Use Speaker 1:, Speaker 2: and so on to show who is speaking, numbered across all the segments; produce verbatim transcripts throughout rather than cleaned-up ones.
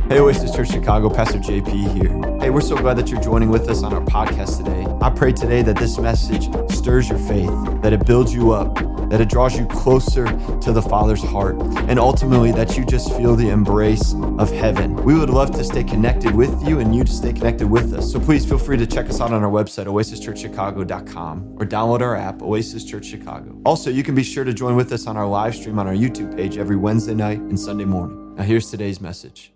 Speaker 1: Hey, Oasis Church Chicago, Pastor J P here. Hey, we're so glad that you're joining with us on our podcast today. I pray today that this message stirs your faith, that it builds you up, that it draws you closer to the Father's heart, and ultimately that you just feel the embrace of heaven. We would love to stay connected with you and you to stay connected with us. So please feel free to check us out on our website, oasis church chicago dot com, or download our app, Oasis Church Chicago. Also, you can be sure to join with us on our live stream on our YouTube page every Wednesday night and Sunday morning. Now here's today's message.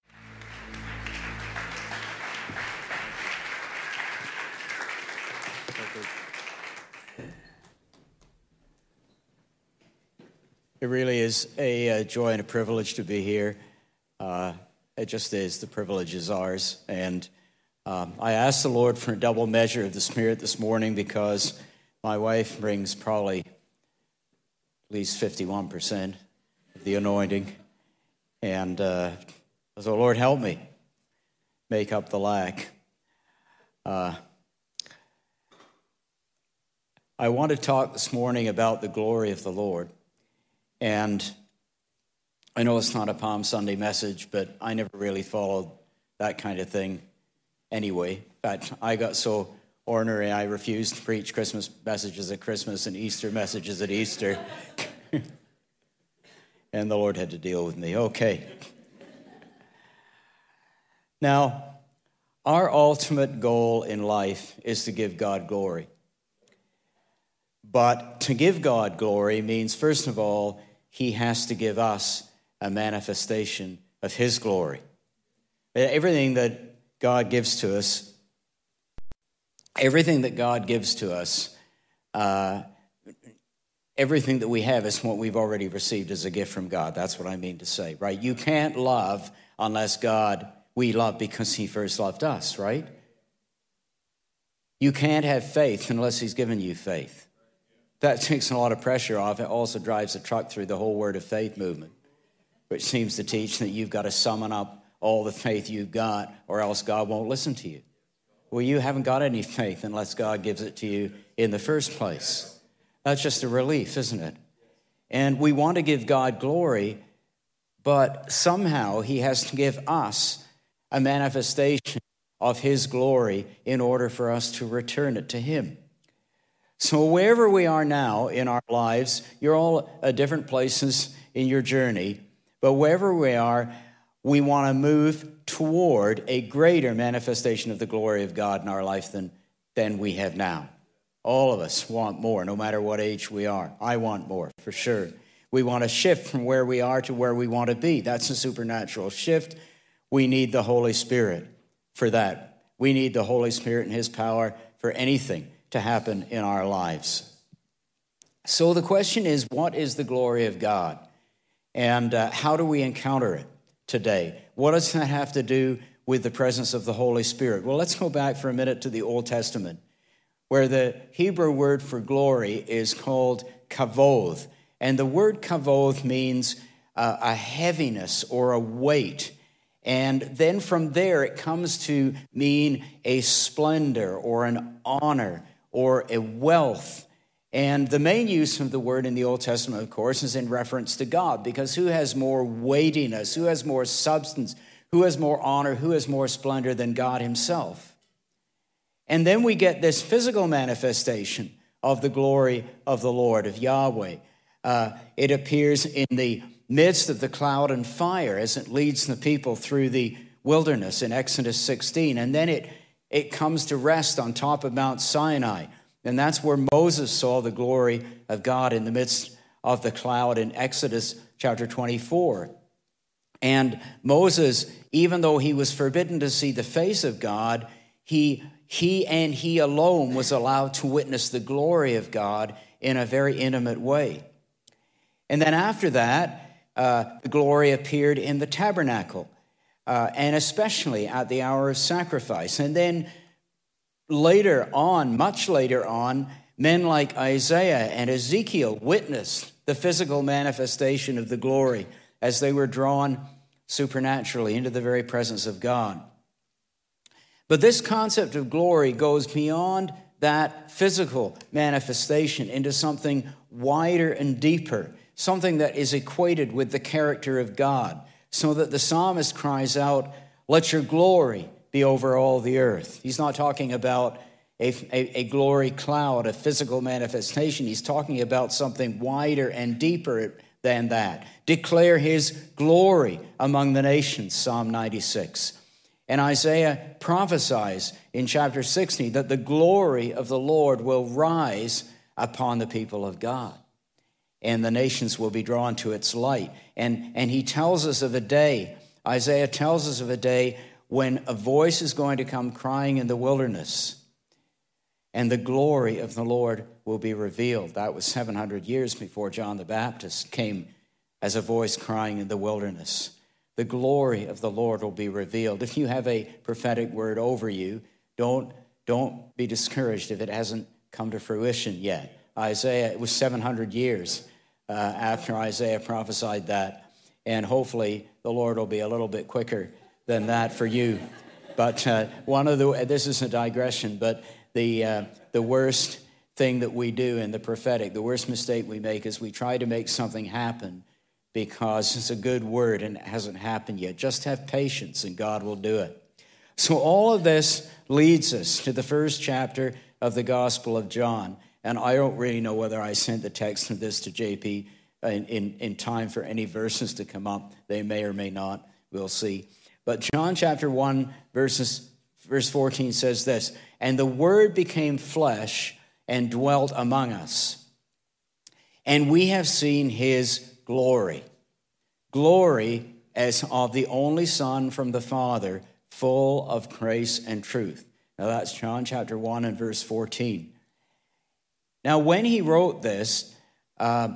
Speaker 2: It really is a, a joy and a privilege to be here. Uh, it just is. The privilege is ours. And um, I asked the Lord for a double measure of the Spirit this morning because my wife brings probably at least fifty-one percent of the anointing. And uh, so, Lord, help me make up the lack. Uh, I want to talk this morning about the glory of the Lord. And I know it's not a Palm Sunday message, but I never really followed that kind of thing anyway. In fact, I got so ornery, I refused to preach Christmas messages at Christmas and Easter messages at Easter. And the Lord had to deal with me. Okay. Now, our ultimate goal in life is to give God glory. But to give God glory means, first of all, He has to give us a manifestation of His glory. Everything that God gives to us, everything that God gives to us, uh, everything that we have is what we've already received as a gift from God. That's what I mean to say, right? You can't love unless God, we love because He first loved us, right? You can't have faith unless He's given you faith. That takes a lot of pressure off. It also drives a truck through the whole Word of Faith movement, which seems to teach that you've got to summon up all the faith you've got or else God won't listen to you. Well, you haven't got any faith unless God gives it to you in the first place. That's just a relief, isn't it? And we want to give God glory, but somehow He has to give us a manifestation of His glory in order for us to return it to Him. So wherever we are now in our lives, you're all at different places in your journey, but wherever we are, we want to move toward a greater manifestation of the glory of God in our life than, than we have now. All of us want more, no matter what age we are. I want more, for sure. We want to shift from where we are to where we want to be. That's a supernatural shift. We need the Holy Spirit for that. We need the Holy Spirit and His power for anything to happen in our lives. So the question is, what is the glory of God? And uh, how do we encounter it today? What does that have to do with the presence of the Holy Spirit? Well, let's go back for a minute to the Old Testament, where the Hebrew word for glory is called kavod. And the word kavod means uh, a heaviness or a weight. And then from there, it comes to mean a splendor or an honor or a wealth. And the main use of the word in the Old Testament, of course, is in reference to God, because who has more weightiness, who has more substance, who has more honor, who has more splendor than God Himself? And then we get this physical manifestation of the glory of the Lord, of Yahweh. Uh, it appears in the midst of the cloud and fire as it leads the people through the wilderness in Exodus sixteen. And then it, it comes to rest on top of Mount Sinai. And that's where Moses saw the glory of God in the midst of the cloud in Exodus chapter twenty-four. And Moses, even though he was forbidden to see the face of God, he, he and he alone was allowed to witness the glory of God in a very intimate way. And then after that, Uh, the glory appeared in the tabernacle, uh, and especially at the hour of sacrifice. And then later on, much later on, men like Isaiah and Ezekiel witnessed the physical manifestation of the glory as they were drawn supernaturally into the very presence of God. But this concept of glory goes beyond that physical manifestation into something wider and deeper, something that is equated with the character of God, so that the psalmist cries out, let your glory be over all the earth. He's not talking about a, a, a glory cloud, a physical manifestation. He's talking about something wider and deeper than that. Declare his glory among the nations, Psalm ninety-six. And Isaiah prophesies in chapter sixty that the glory of the Lord will rise upon the people of God, and the nations will be drawn to its light. And, and he tells us of a day, Isaiah tells us of a day when a voice is going to come crying in the wilderness, and the glory of the Lord will be revealed. That was seven hundred years before John the Baptist came as a voice crying in the wilderness. The glory of the Lord will be revealed. If you have a prophetic word over you, don't, don't be discouraged if it hasn't come to fruition yet. Isaiah, it was seven hundred years uh, after Isaiah prophesied that, and hopefully the Lord will be a little bit quicker than that for you. But uh, one of the, this is a digression, but the uh, the worst thing that we do in the prophetic, the worst mistake we make is we try to make something happen because it's a good word and it hasn't happened yet. Just have patience and God will do it. So all of this leads us to the first chapter of the Gospel of John. And I don't really know whether I sent the text of this to J P in, in, in time for any verses to come up. They may or may not. We'll see. But John chapter one, verses, verse fourteen says this, and the Word became flesh and dwelt among us, and we have seen his glory. Glory as of the only Son from the Father, full of grace and truth. Now that's John chapter one and verse fourteen. Now when he wrote this, uh,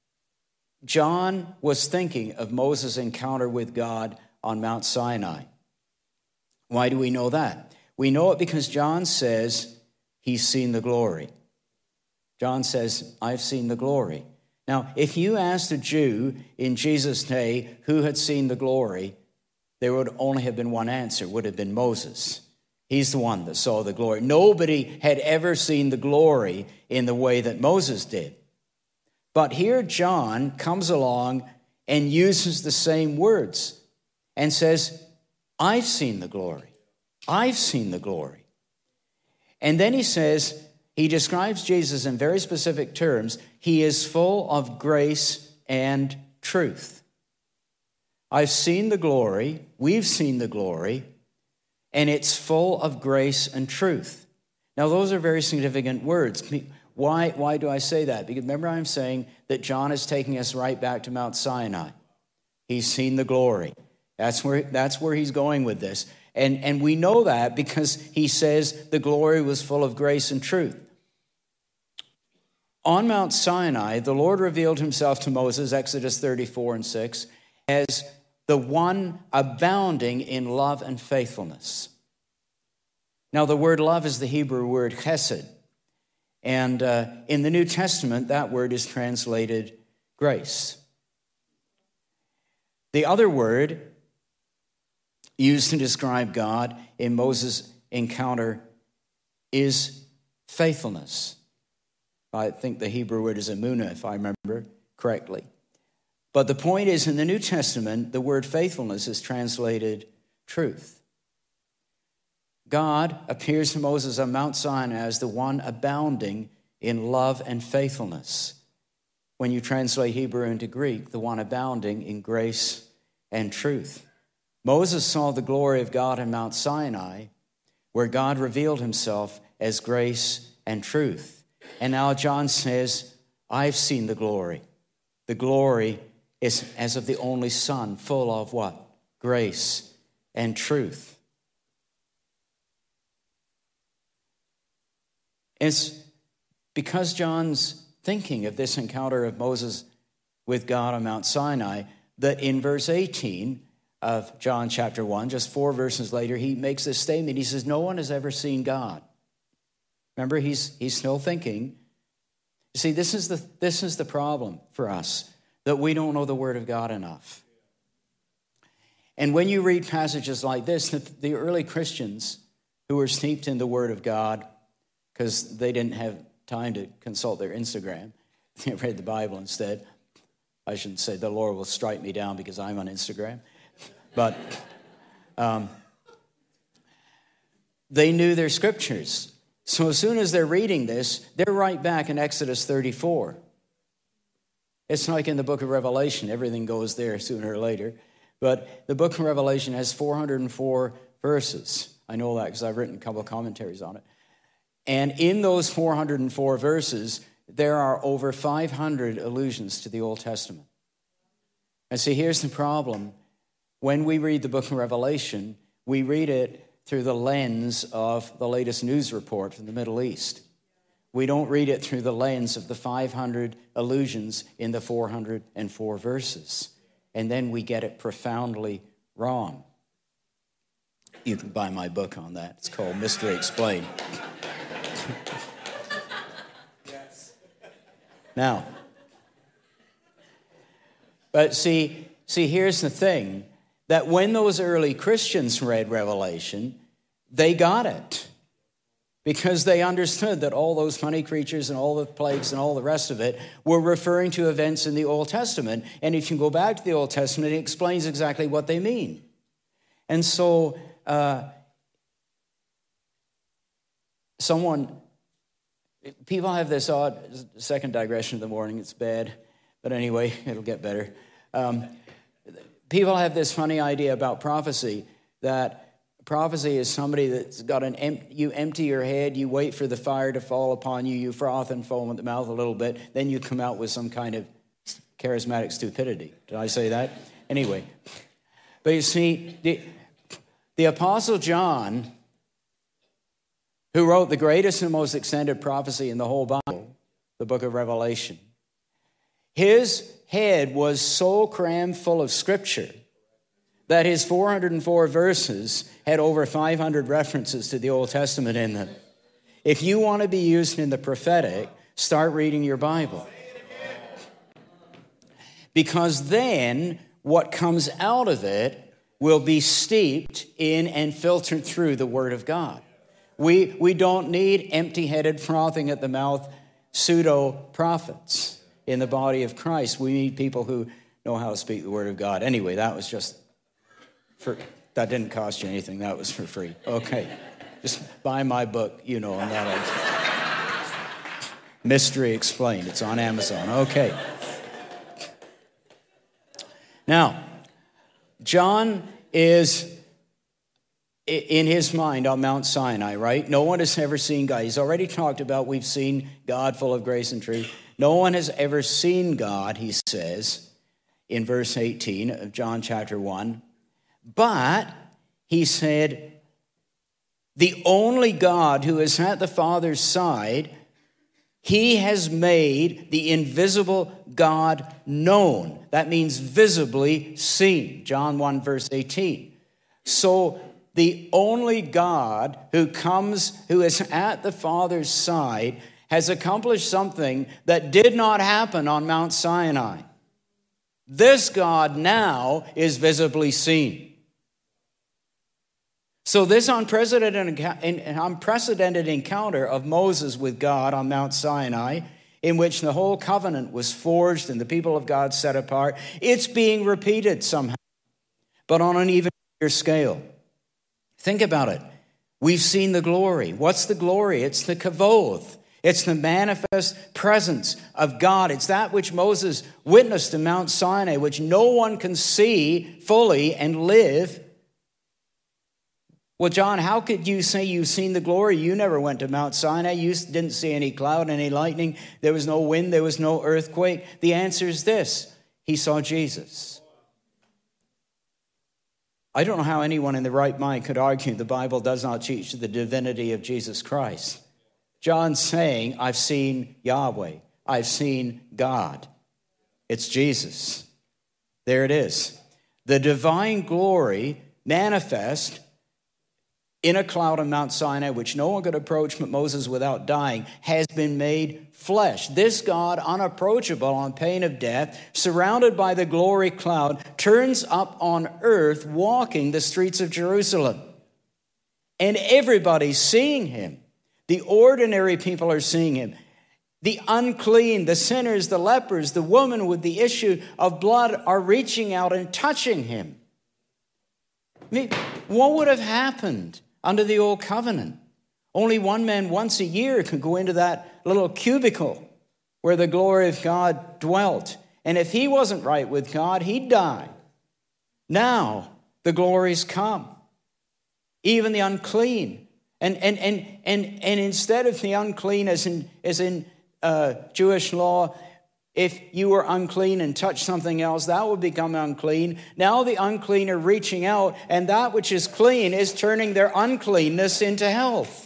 Speaker 2: John was thinking of Moses' encounter with God on Mount Sinai. Why do we know that? We know it because John says he's seen the glory. John says, I've seen the glory. Now, if you asked a Jew in Jesus' day who had seen the glory, there would only have been one answer, would have been Moses. He's the one that saw the glory. Nobody had ever seen the glory in the way that Moses did. But here John comes along and uses the same words and says, I've seen the glory. I've seen the glory. And then he says, he describes Jesus in very specific terms. He is full of grace and truth. I've seen the glory. We've seen the glory. And it's full of grace and truth. Now, those are very significant words. Why, why do I say that? Because remember, I'm saying that John is taking us right back to Mount Sinai. He's seen the glory. That's where, that's where he's going with this. And, and we know that because he says the glory was full of grace and truth. On Mount Sinai, the Lord revealed himself to Moses, Exodus thirty-four and six, as the one abounding in love and faithfulness. Now, the word love is the Hebrew word chesed. And uh, in the New Testament, that word is translated grace. The other word used to describe God in Moses' encounter is faithfulness. I think the Hebrew word is emunah, if I remember correctly. But the point is, in the New Testament, the word faithfulness is translated truth. God appears to Moses on Mount Sinai as the one abounding in love and faithfulness. When you translate Hebrew into Greek, the one abounding in grace and truth. Moses saw the glory of God in Mount Sinai, where God revealed himself as grace and truth. And now John says, I've seen the glory. The glory is as of the only Son, full of what? Grace and truth. It's because John's thinking of this encounter of Moses with God on Mount Sinai that in verse eighteen of John chapter one, just four verses later, he makes this statement. He says, no one has ever seen God. Remember, he's, he's still thinking. You see, this is the, this is the problem for us, that we don't know the Word of God enough. And when you read passages like this, the, the early Christians who were steeped in the Word of God, because they didn't have time to consult their Instagram, they read the Bible instead. I shouldn't say the Lord will strike me down because I'm on Instagram. But um, they knew their scriptures. So as soon as they're reading this, they're right back in Exodus thirty-four. It's like in the book of Revelation. Everything goes there sooner or later. But the book of Revelation has four hundred four verses. I know that because I've written a couple of commentaries on it. And in those four hundred four verses, there are over five hundred allusions to the Old Testament. And see, here's the problem. When we read the book of Revelation, we read it through the lens of the latest news report from the Middle East. We don't read it through the lens of the five hundred allusions in the four hundred four verses. And then we get it profoundly wrong. You can buy my book on that. It's called Mystery Explained. Yes. Now, but see, see, here's the thing, that when those early Christians read Revelation, they got it. Because they understood that all those funny creatures and all the plagues and all the rest of it were referring to events in the Old Testament. And if you go back to the Old Testament, it explains exactly what they mean. And so uh, someone, people have this odd, second digression of the morning, it's bad. But anyway, it'll get better. Um, people have this funny idea about prophecy, that prophecy is somebody that's got an empty, you empty your head, you wait for the fire to fall upon you, you froth and foam at the mouth a little bit, then you come out with some kind of charismatic stupidity. Did I say that? Anyway. But you see, the, the Apostle John, who wrote the greatest and most extended prophecy in the whole Bible, the book of Revelation, his head was so crammed full of scripture that his four hundred four verses had over five hundred references to the Old Testament in them. If you want to be used in the prophetic, start reading your Bible. Because then what comes out of it will be steeped in and filtered through the Word of God. We, we don't need empty-headed, frothing at the mouth pseudo-prophets in the body of Christ. We need people who know how to speak the Word of God. Anyway, that was just... For, that didn't cost you anything. That was for free. Okay. Just buy my book, you know, and that'll... Mystery Explained. It's on Amazon. Okay. Now, John is in his mind on Mount Sinai, right? No one has ever seen God. He's already talked about we've seen God full of grace and truth. No one has ever seen God, he says, in verse eighteen of John chapter one. But, he said, the only God who is at the Father's side, he has made the invisible God known. That means visibly seen. John one, verse eighteen. So, the only God who comes, who is at the Father's side, has accomplished something that did not happen on Mount Sinai. This God now is visibly seen. So this unprecedented, unprecedented encounter of Moses with God on Mount Sinai, in which the whole covenant was forged and the people of God set apart, it's being repeated somehow, but on an even bigger scale. Think about it. We've seen the glory. What's the glory? It's the kavod. It's the manifest presence of God. It's that which Moses witnessed in Mount Sinai, which no one can see fully and live. Well, John, how could you say you've seen the glory? You never went to Mount Sinai. You didn't see any cloud, any lightning. There was no wind. There was no earthquake. The answer is this. He saw Jesus. I don't know how anyone in the right mind could argue the Bible does not teach the divinity of Jesus Christ. John's saying, I've seen Yahweh. I've seen God. It's Jesus. There it is. The divine glory manifest in a cloud on Mount Sinai, which no one could approach but Moses without dying, has been made flesh. This God, unapproachable on pain of death, surrounded by the glory cloud, turns up on earth, walking the streets of Jerusalem. And everybody's seeing him. The ordinary people are seeing him. The unclean, the sinners, the lepers, the woman with the issue of blood are reaching out and touching him. I mean, what would have happened under the old covenant? Only one man once a year could go into that little cubicle where the glory of God dwelt. And if he wasn't right with God, he'd die. Now, the glory's come. Even the unclean. And and and and, and instead of the unclean as in, as in uh, Jewish law, if you were unclean and touched something else, that would become unclean. Now the unclean are reaching out, and that which is clean is turning their uncleanness into health.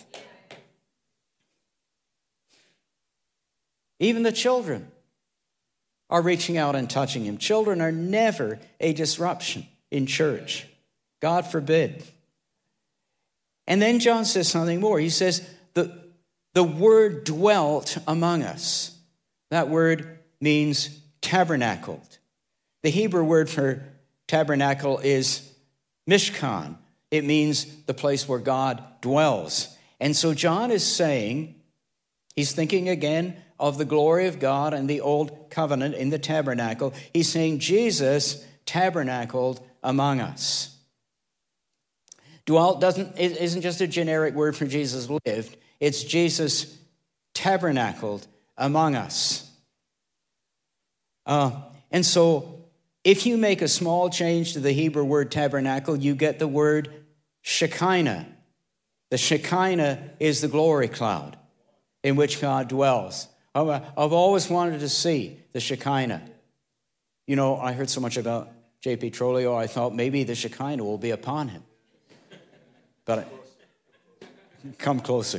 Speaker 2: Even the children are reaching out and touching him. Children are never a disruption in church. God forbid. And then John says something more. He says, the, the word dwelt among us. That word means tabernacled. The Hebrew word for tabernacle is mishkan. It means the place where God dwells. And so John is saying, he's thinking again of the glory of God and the old covenant in the tabernacle. He's saying Jesus tabernacled among us. Dwelt doesn't isn't just a generic word for Jesus lived. It's Jesus tabernacled among us. Uh, and so if you make a small change to the Hebrew word tabernacle, you get the word Shekinah. The Shekinah is the glory cloud in which God dwells. I've always wanted to see the Shekinah. You know, I heard so much about J P Trolio, I thought maybe the Shekinah will be upon him. But I, come closer.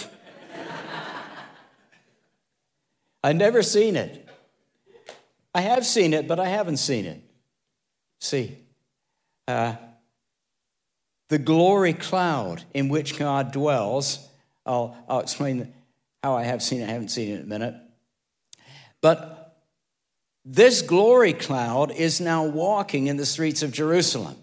Speaker 2: I've never seen it. I have seen it, but I haven't seen it. See, uh, the glory cloud in which God dwells, I'll, I'll explain how I have seen it. I haven't seen it in a minute. But this glory cloud is now walking in the streets of Jerusalem.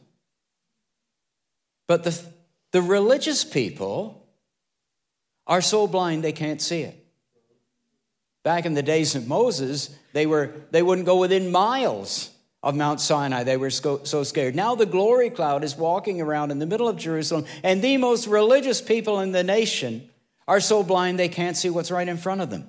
Speaker 2: But the, the religious people are so blind they can't see it. Back in the days of Moses, they were they wouldn't go within miles of Mount Sinai. They were so, so scared. Now the glory cloud is walking around in the middle of Jerusalem, and the most religious people in the nation are so blind they can't see what's right in front of them.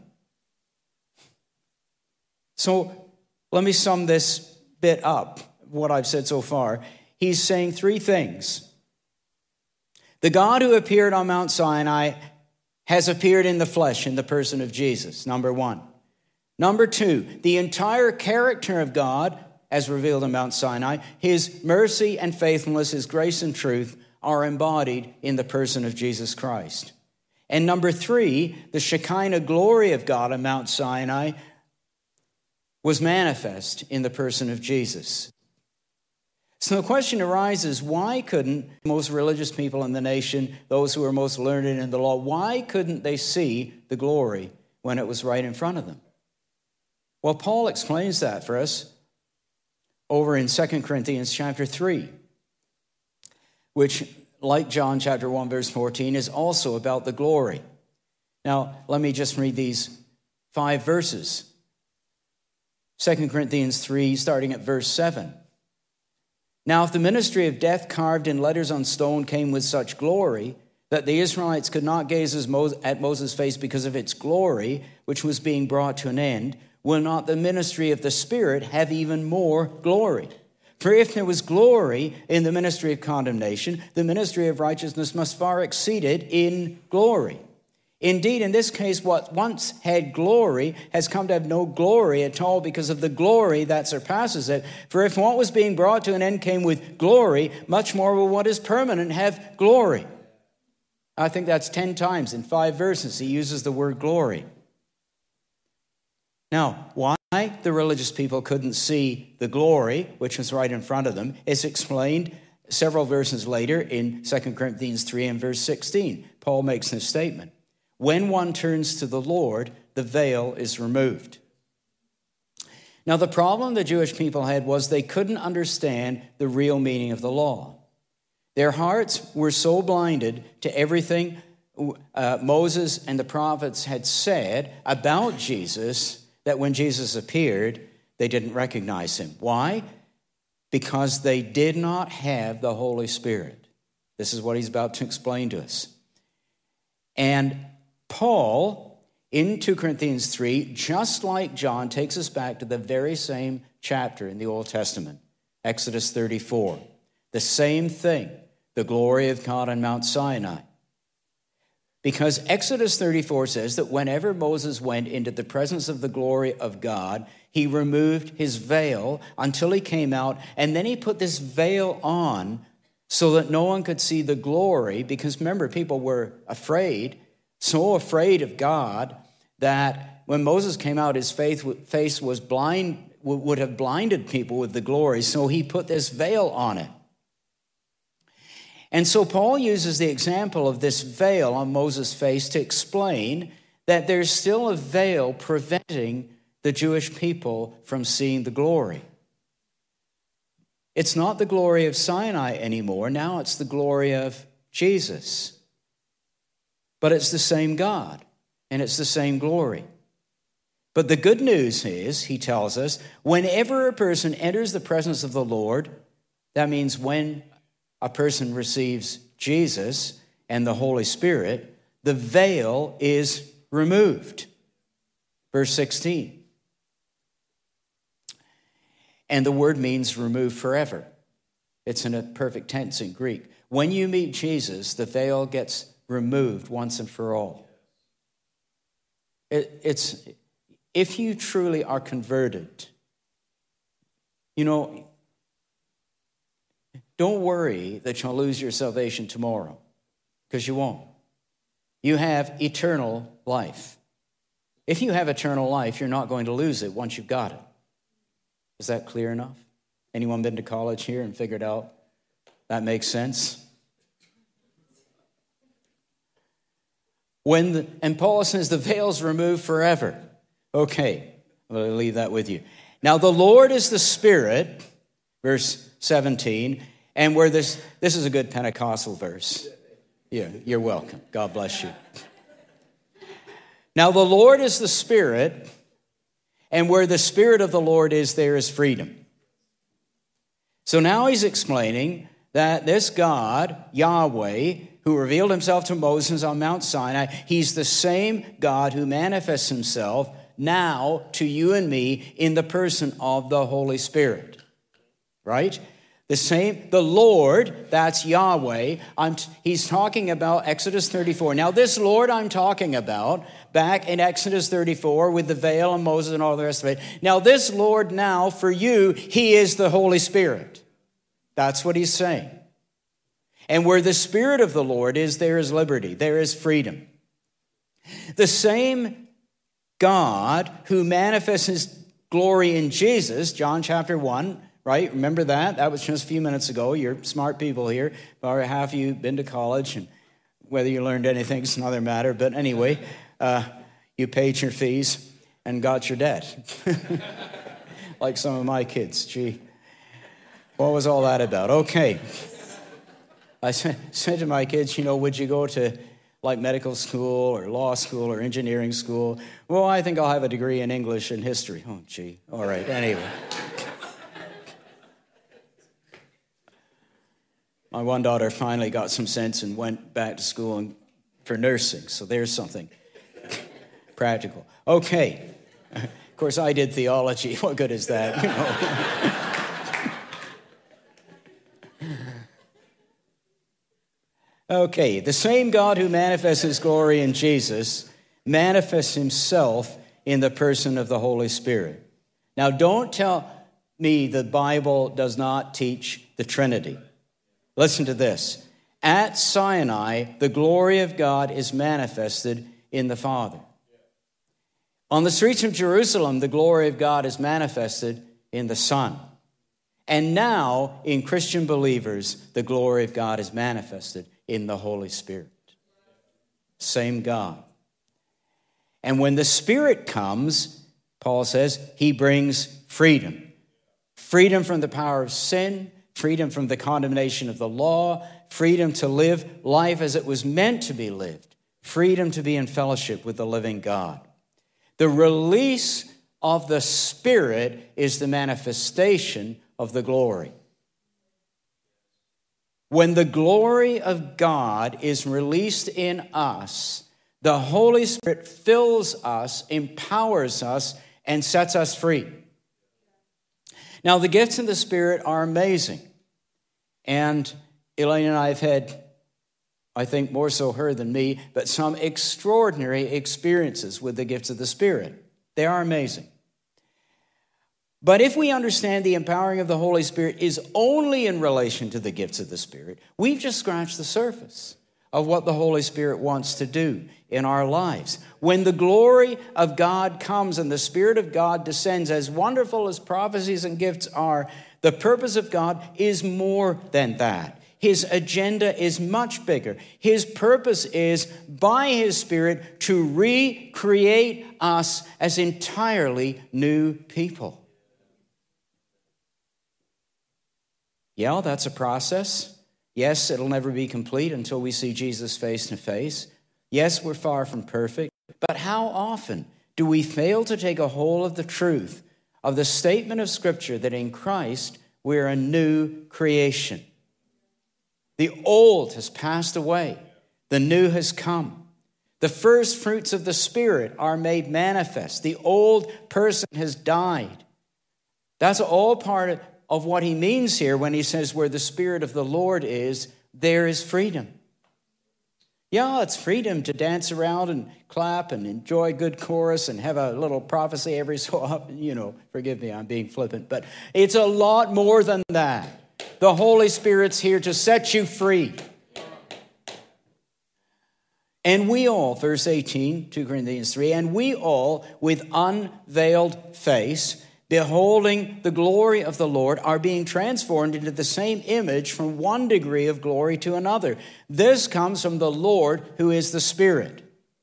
Speaker 2: So let me sum this bit up, what I've said so far. He's saying three things. The God who appeared on Mount Sinai has appeared in the flesh in the person of Jesus, number one. Number two, the entire character of God, as revealed in Mount Sinai, his mercy and faithfulness, his grace and truth, are embodied in the person of Jesus Christ. And number three, the Shekinah glory of God on Mount Sinai was manifest in the person of Jesus. So the question arises, why couldn't most religious people in the nation, those who were most learned in the law, why couldn't they see the glory when it was right in front of them? Well, Paul explains that for us over in Second Corinthians chapter three, which, like John chapter one, verse fourteen, is also about the glory. Now, let me just read these five verses. Second Corinthians three, starting at verse seven. Now, if the ministry of death carved in letters on stone came with such glory that the Israelites could not gaze at Moses' face because of its glory, which was being brought to an end, will not the ministry of the Spirit have even more glory? For if there was glory in the ministry of condemnation, the ministry of righteousness must far exceed it in glory. Indeed, in this case, what once had glory has come to have no glory at all because of the glory that surpasses it. For if what was being brought to an end came with glory, much more will what is permanent have glory. I think that's ten times in five verses he uses the word glory. Now, why the religious people couldn't see the glory, which was right in front of them, is explained several verses later in Second Corinthians three and verse sixteen. Paul makes this statement. When one turns to the Lord, the veil is removed. Now, the problem the Jewish people had was they couldn't understand the real meaning of the law. Their hearts were so blinded to everything uh, Moses and the prophets had said about Jesus that when Jesus appeared, they didn't recognize him. Why? because they did not have the Holy Spirit. This is what he's about to explain to us. And Paul, in Second Corinthians three, just like John, takes us back to the very same chapter in the Old Testament, Exodus thirty-four. The same thing, the glory of God on Mount Sinai. Because Exodus thirty-four says that whenever Moses went into the presence of the glory of God, he removed his veil until he came out, and then he put this veil on so that no one could see the glory, because remember, people were afraid, so afraid of God, that when Moses came out, his face was blind, would have blinded people with the glory, so he put this veil on it. And so Paul uses the example of this veil on Moses' face to explain that there's still a veil preventing the Jewish people from seeing the glory. It's not the glory of Sinai anymore. Now it's the glory of Jesus. But it's the same God, and it's the same glory. But the good news is, he tells us, whenever a person enters the presence of the Lord, that means when a person receives Jesus and the Holy Spirit, the veil is removed. Verse sixteen. And the word means remove forever. It's in a perfect tense in Greek. When you meet Jesus, the veil gets removed once and for all. It, it's, if you truly are converted, you know, don't worry that you'll lose your salvation tomorrow, because you won't. You have eternal life. If you have eternal life, you're not going to lose it once you've got it. Is that clear enough? Anyone been to college here and figured out that makes sense? When the, and Paul says the veil's removed forever. Okay, I'm going to leave that with you. Now the Lord is the Spirit, verse seventeen, and where this, this is a good Pentecostal verse. Yeah, you're welcome. God bless you. Now the Lord is the Spirit, and where the Spirit of the Lord is, there is freedom. So now he's explaining that this God, Yahweh, who revealed himself to Moses on Mount Sinai, he's the same God who manifests himself now to you and me in the person of the Holy Spirit. Right? The same, the Lord, that's Yahweh. I'm, he's talking about Exodus thirty-four. Now this Lord I'm talking about, back in Exodus thirty-four with the veil and Moses and all the rest of it. Now this Lord now, for you, he is the Holy Spirit. That's what he's saying. And where the Spirit of the Lord is, there is liberty, there is freedom. The same God who manifests his glory in Jesus, John chapter one, right? Remember that? That was just a few minutes ago. You're smart people here. About half of you been to college, and whether you learned anything is another matter. But anyway, uh, you paid your fees and got your debt. Like some of my kids. Gee, what was all that about? Okay. I said to my kids, you know, would you go to like medical school or law school or engineering school? Well, I think I'll have a degree in English and history. Oh, gee. All right. Anyway. My one daughter finally got some sense and went back to school for nursing. So there's something practical. Okay. Of course, I did theology. What good is that? You know? Okay, the same God who manifests his glory in Jesus manifests himself in the person of the Holy Spirit. Now, don't tell me the Bible does not teach the Trinity. Listen to this. At Sinai, the glory of God is manifested in the Father. On the streets of Jerusalem, the glory of God is manifested in the Son. And now, in Christian believers, the glory of God is manifested in the Holy Spirit. Same God. And when the Spirit comes, Paul says, he brings freedom. Freedom from the power of sin, freedom from the condemnation of the law, freedom to live life as it was meant to be lived, freedom to be in fellowship with the living God. The release of the Spirit is the manifestation of the glory. When the glory of God is released in us, the Holy Spirit fills us, empowers us, and sets us free. Now, the gifts of the Spirit are amazing. And Elaine and I have had, I think more so her than me, but some extraordinary experiences with the gifts of the Spirit. They are amazing. But if we understand the empowering of the Holy Spirit is only in relation to the gifts of the Spirit, we've just scratched the surface of what the Holy Spirit wants to do in our lives. When the glory of God comes and the Spirit of God descends, as wonderful as prophecies and gifts are, the purpose of God is more than that. His agenda is much bigger. His purpose is, by His Spirit, to recreate us as entirely new people. Yeah, that's a process. Yes, it'll never be complete until we see Jesus face to face. Yes, we're far from perfect. But how often do we fail to take a hold of the truth of the statement of Scripture that in Christ we're a new creation? The old has passed away. The new has come. The first fruits of the Spirit are made manifest. The old person has died. That's all part of of what he means here when he says where the Spirit of the Lord is, there is freedom. Yeah, it's freedom to dance around and clap and enjoy a good chorus and have a little prophecy every so often. You know, forgive me, I'm being flippant, but it's a lot more than that. The Holy Spirit's here to set you free. And we all, verse eighteen, Second Corinthians three, and we all with unveiled face, beholding the glory of the Lord, are being transformed into the same image from one degree of glory to another. This comes from the Lord who is the Spirit.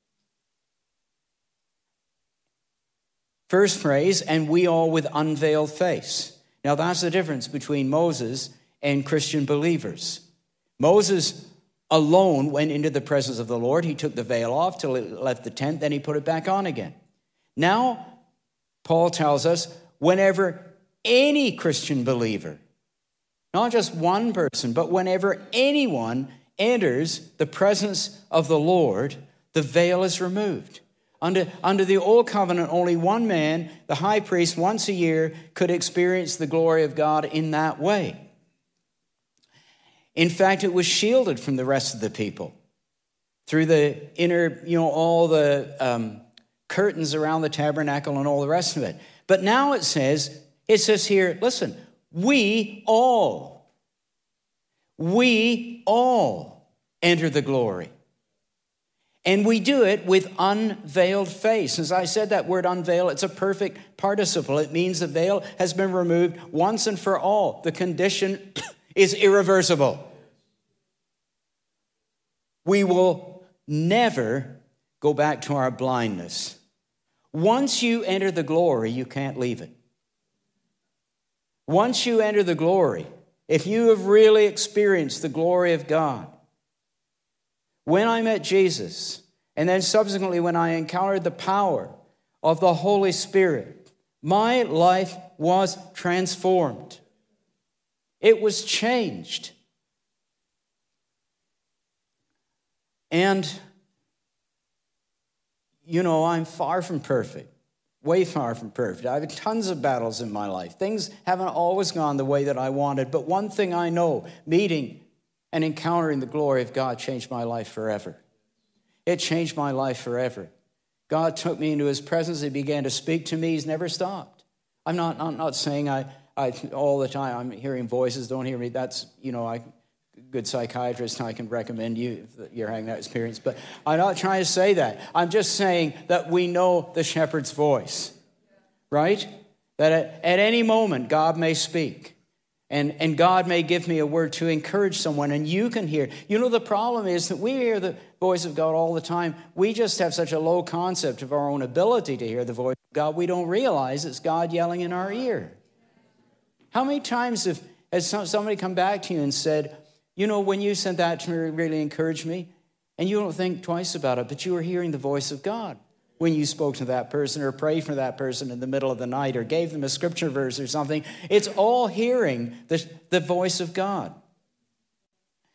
Speaker 2: First phrase, and we all with unveiled face. Now that's the difference between Moses and Christian believers. Moses alone went into the presence of the Lord. He took the veil off till he left the tent, then he put it back on again. Now, Paul tells us, whenever any Christian believer, not just one person, but whenever anyone enters the presence of the Lord, the veil is removed. Under, under the old covenant, only one man, the high priest, once a year could experience the glory of God in that way. In fact, it was shielded from the rest of the people through the inner, you know, all the um, curtains around the tabernacle and all the rest of it. But now it says, it says here, listen, we all, we all enter the glory. And we do it with unveiled face. As I said, that word unveil, it's a perfect participle. It means the veil has been removed once and for all. The condition is irreversible. We will never go back to our blindness. Once you enter the glory, you can't leave it. Once you enter the glory, if you have really experienced the glory of God, when I met Jesus, and then subsequently when I encountered the power of the Holy Spirit, my life was transformed. It was changed. And you know, I'm far from perfect, way far from perfect. I've had tons of battles in my life. Things haven't always gone the way that I wanted. But one thing I know, meeting and encountering the glory of God changed my life forever. It changed my life forever. God took me into His presence. He began to speak to me. He's never stopped. I'm not, I'm not saying I, I all the time I'm hearing voices. Don't hear me. That's, you know, I... good psychiatrist, I can recommend you if you're having that experience. But I'm not trying to say that. I'm just saying that we know the shepherd's voice, right? That at, at any moment, God may speak. And, and God may give me a word to encourage someone, and you can hear. You know, the problem is that we hear the voice of God all the time. We just have such a low concept of our own ability to hear the voice of God, we don't realize it's God yelling in our ear. How many times have, has somebody come back to you and said, you know, when you said that to me, it really encouraged me, and you don't think twice about it, but you were hearing the voice of God when you spoke to that person or prayed for that person in the middle of the night or gave them a scripture verse or something. It's all hearing the, the voice of God.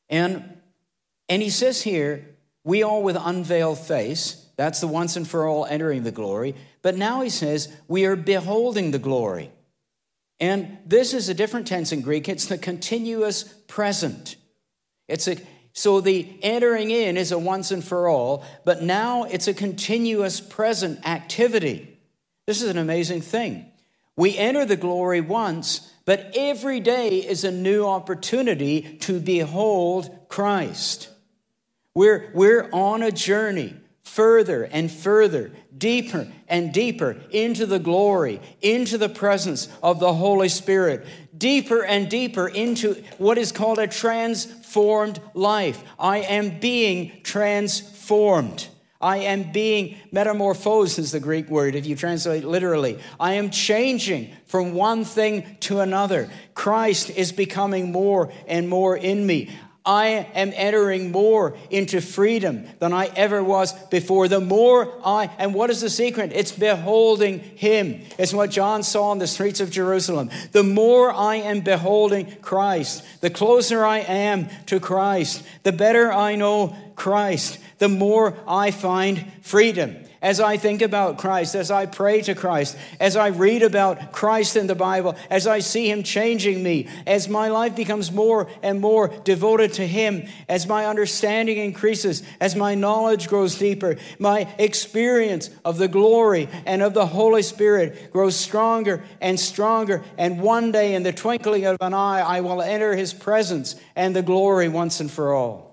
Speaker 2: And, and he says here, we all with unveiled face, that's the once and for all entering the glory. But now he says, we are beholding the glory. And this is a different tense in Greek. It's the continuous present. It's a So the entering in is a once and for all, but now it's a continuous present activity. This is an amazing thing. We enter the glory once, but every day is a new opportunity to behold Christ. We're, we're on a journey further and further, deeper and deeper into the glory, into the presence of the Holy Spirit, deeper and deeper into what is called a transformed life. I am being transformed. I am being metamorphosed is the Greek word, if you translate literally. I am changing from one thing to another. Christ is becoming more and more in me. I am entering more into freedom than I ever was before. The more I, and what is the secret? It's beholding him. It's what John saw on the streets of Jerusalem. The more I am beholding Christ, the closer I am to Christ, the better I know Christ, the more I find freedom. As I think about Christ, as I pray to Christ, as I read about Christ in the Bible, as I see him changing me, as my life becomes more and more devoted to him, as my understanding increases, as my knowledge grows deeper, my experience of the glory and of the Holy Spirit grows stronger and stronger. And one day, in the twinkling of an eye, I will enter his presence and the glory once and for all.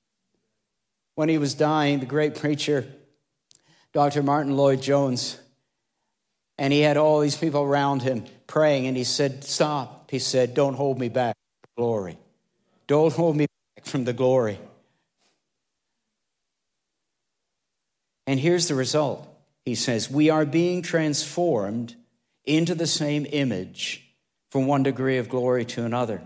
Speaker 2: When he was dying, the great preacher, Doctor Martin Lloyd-Jones, and he had all these people around him praying, and he said, stop. He said, don't hold me back from the glory. Don't hold me back from the glory. And here's the result. He says, we are being transformed into the same image from one degree of glory to another.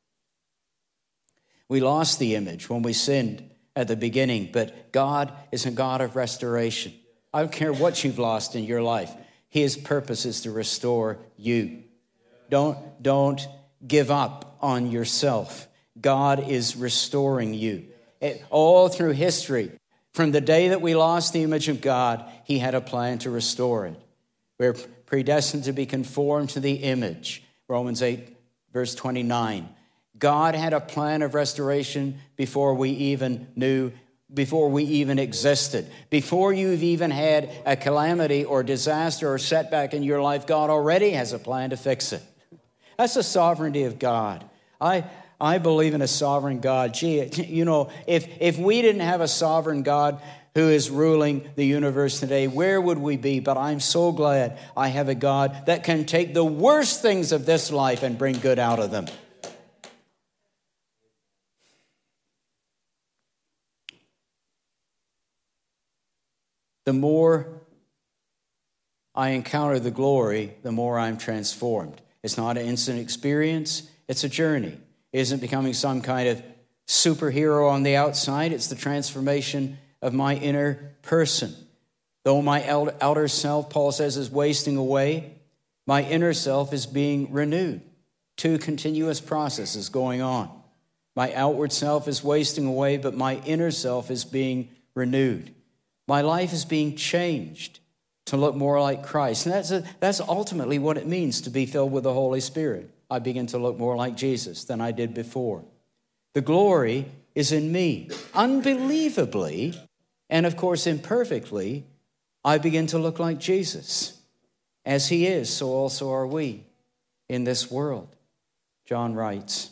Speaker 2: We lost the image when we sinned at the beginning, but God is a God of restoration. I don't care what you've lost in your life. His purpose is to restore you. Don't, don't give up on yourself. God is restoring you. It, all through history, from the day that we lost the image of God, he had a plan to restore it. We're predestined to be conformed to the image. Romans eight, verse twenty-nine. God had a plan of restoration before we even knew Before we even existed. Before you've even had a calamity or disaster or setback in your life, God already has a plan to fix it. That's the sovereignty of God. I I believe in a sovereign God. Gee, you know, if, if we didn't have a sovereign God who is ruling the universe today, where would we be? But I'm so glad I have a God that can take the worst things of this life and bring good out of them. The more I encounter the glory, the more I'm transformed. It's not an instant experience. It's a journey. It isn't becoming some kind of superhero on the outside. It's the transformation of my inner person. Though my outer self, Paul says, is wasting away, my inner self is being renewed. Two continuous processes going on. My outward self is wasting away, but my inner self is being renewed. My life is being changed to look more like Christ. And that's, a, that's ultimately what it means to be filled with the Holy Spirit. I begin to look more like Jesus than I did before. The glory is in me. Unbelievably, and of course imperfectly, I begin to look like Jesus. As he is, so also are we in this world. John writes,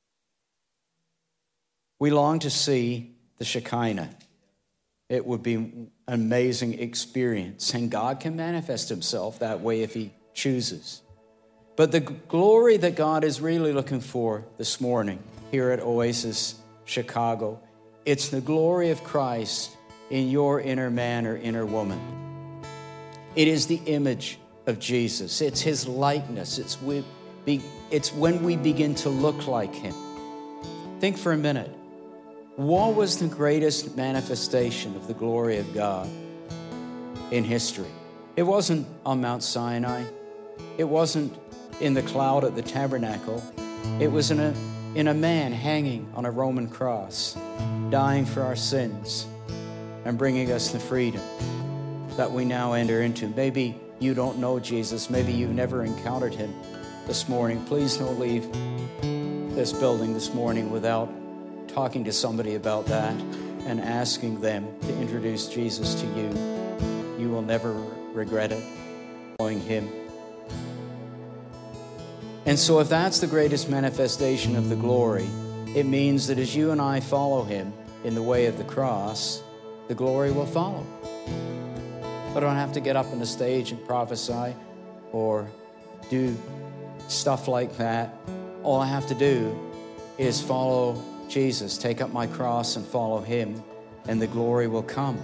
Speaker 2: we long to see the Shekinah. It would be an amazing experience, and God can manifest himself that way if he chooses. But the glory that God is really looking for this morning here at Oasis Chicago, it's the glory of Christ in your inner man or inner woman. It is the image of Jesus. It's his likeness. It's, we, it's when we begin to look like him. Think for a minute. What was the greatest manifestation of the glory of God in history? It wasn't on Mount Sinai. It wasn't in the cloud at the tabernacle. It was in a, in a man hanging on a Roman cross, dying for our sins and bringing us the freedom that we now enter into. Maybe you don't know Jesus. Maybe you've never encountered him this morning. Please don't leave this building this morning without talking to somebody about that and asking them to introduce Jesus to you. You will never regret it, knowing him. And so if that's the greatest manifestation of the glory, it means that as you and I follow him in the way of the cross, the glory will follow. I don't have to get up on the stage and prophesy or do stuff like that. All I have to do is follow Jesus, take up my cross and follow him, and the glory will come.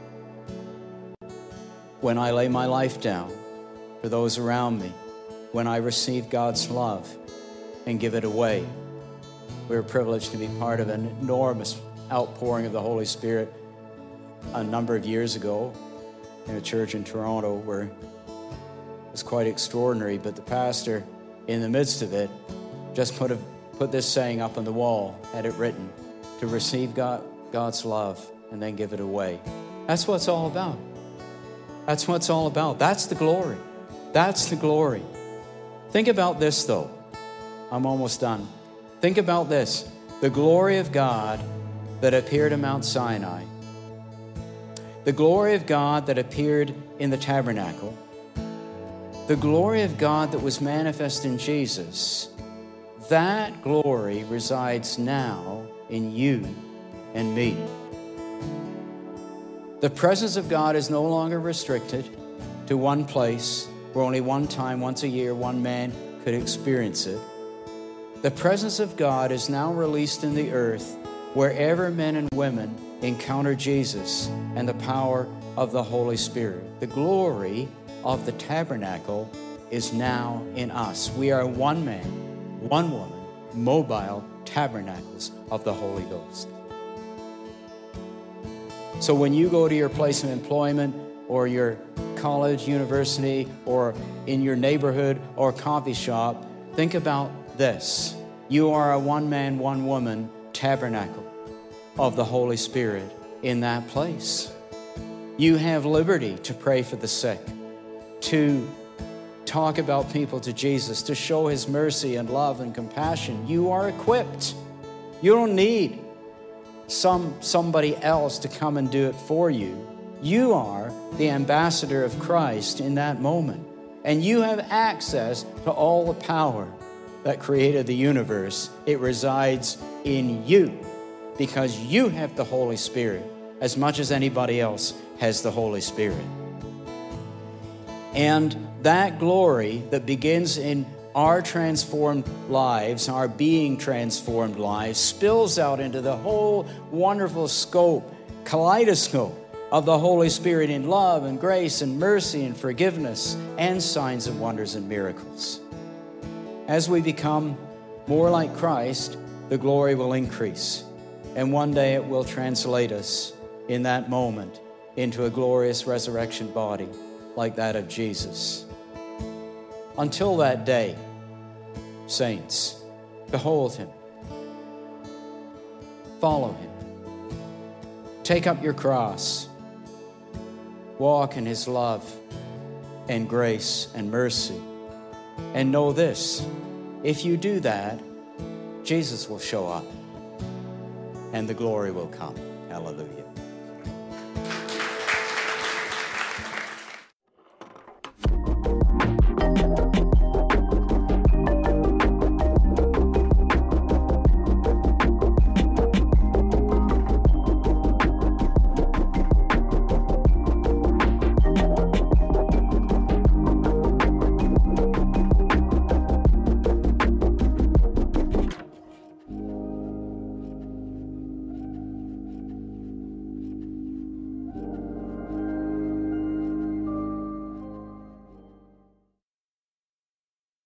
Speaker 2: When I lay my life down for those around me, when I receive God's love and give it away, we're privileged to be part of an enormous outpouring of the Holy Spirit a number of years ago in a church in Toronto where it was quite extraordinary, but the pastor, in the midst of it, just put a, put this saying up on the wall, had it written, to receive God, God's love and then give it away. That's what it's all about. That's what it's all about. That's the glory. That's the glory. Think about this, though. I'm almost done. Think about this. The glory of God that appeared at Mount Sinai, the glory of God that appeared in the tabernacle, the glory of God that was manifest in Jesus, that glory resides now in you and me. The presence of God is no longer restricted to one place where only one time, once a year, one man could experience it. The presence of God is now released in the earth wherever men and women encounter Jesus and the power of the Holy Spirit. The glory of the tabernacle is now in us. We are one man, one woman, mobile tabernacles of the Holy Ghost. So when you go to your place of employment or your college, university, or in your neighborhood or coffee shop, think about this. You are a one-man, one-woman tabernacle of the Holy Spirit in that place. You have liberty to pray for the sick, to talk about people to Jesus, to show his mercy and love and compassion. You are equipped. You don't need some somebody else to come and do it for you. You are the ambassador of Christ in that moment. And you have access to all the power that created the universe. It resides in you because you have the Holy Spirit as much as anybody else has the Holy Spirit. And that glory that begins in our transformed lives, our being transformed lives, spills out into the whole wonderful scope, kaleidoscope of the Holy Spirit in love and grace and mercy and forgiveness and signs and wonders and miracles. As we become more like Christ, the glory will increase. And one day it will translate us in that moment into a glorious resurrection body like that of Jesus. Until that day, saints, behold him. Follow him. Take up your cross. Walk in his love and grace and mercy. And know this, if you do that, Jesus will show up and the glory will come. Hallelujah.